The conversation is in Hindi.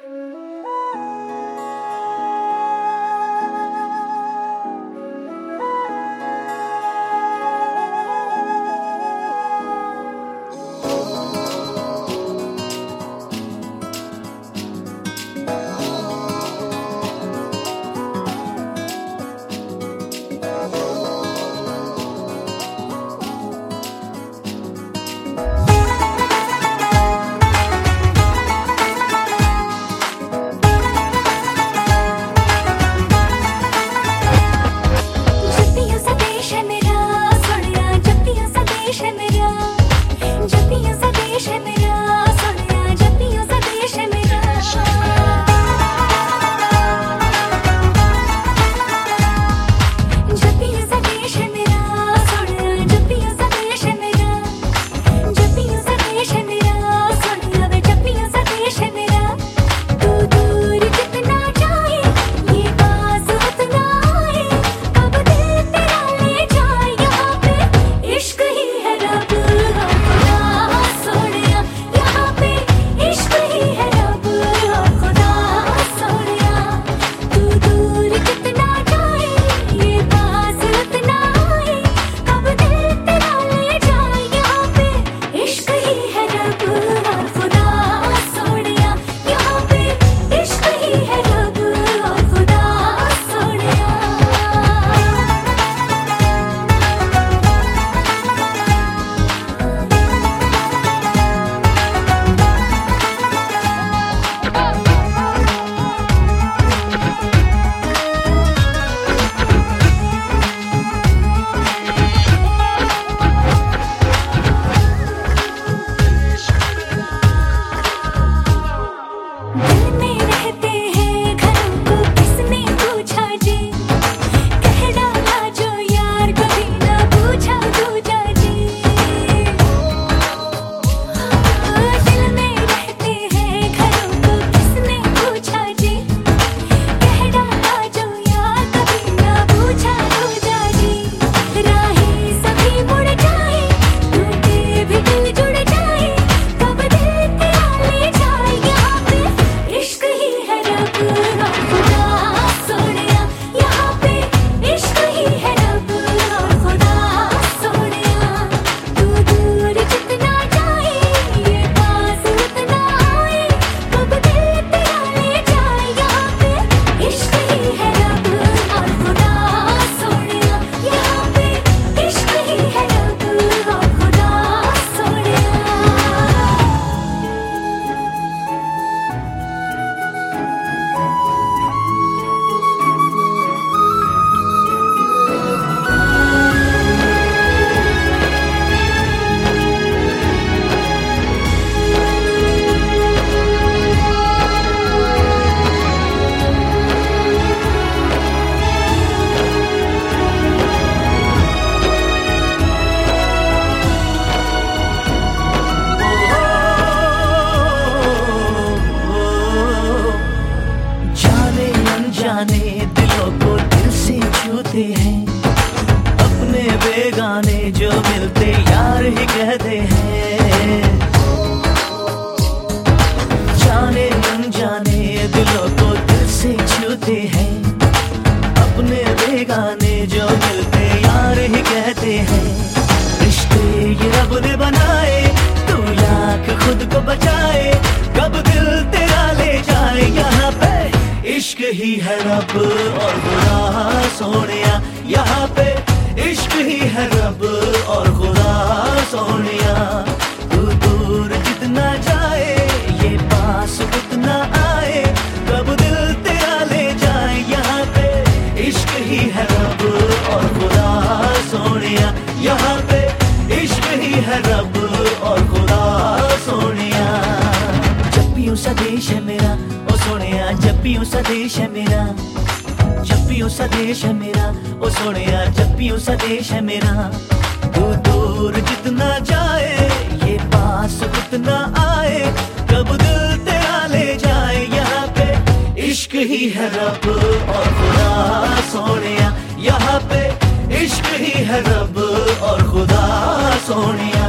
कहते हैं, जाने अनजाने दिलों को दिल से छूते हैं, अपने बेगाने जो मिलते यार ही कहते हैं। रिश्ते ये रब ने बनाए, तू लाख खुद को बचाए, कब दिल तेरा ले जाए यहाँ पे। इश्क ही है रब और खुदा सोनिया, यहाँ पे इश्क ही है रब और खुदा सोनिया। तू दूर जितना जाए ये पास उतना आए, कब दिल तेरा ले जाए यहाँ पे। इश्क ही है रब और खुदा सोनिया, यहाँ पे इश्क ही है रब और खुदा सोनिया। जब भी सा देश है मेरा ओ सोनिया, जब भी सा देश है मेरा, जब भी सा देश है मेरा ओ सोनिया, जब भी सा देश है मेरा। तू दूर जितना जाए ये पास उतना आए, कब दिल तेरा ले जाए यहाँ पे। इश्क ही है रब और खुदा सोनिया, यहाँ पे इश्क ही है रब और खुदा सोनिया।